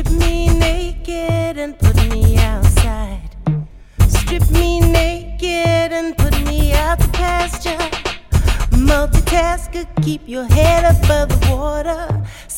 Strip me naked and put me outside. Strip me naked and put me out to pasture. Multitasker, keep your head above the water.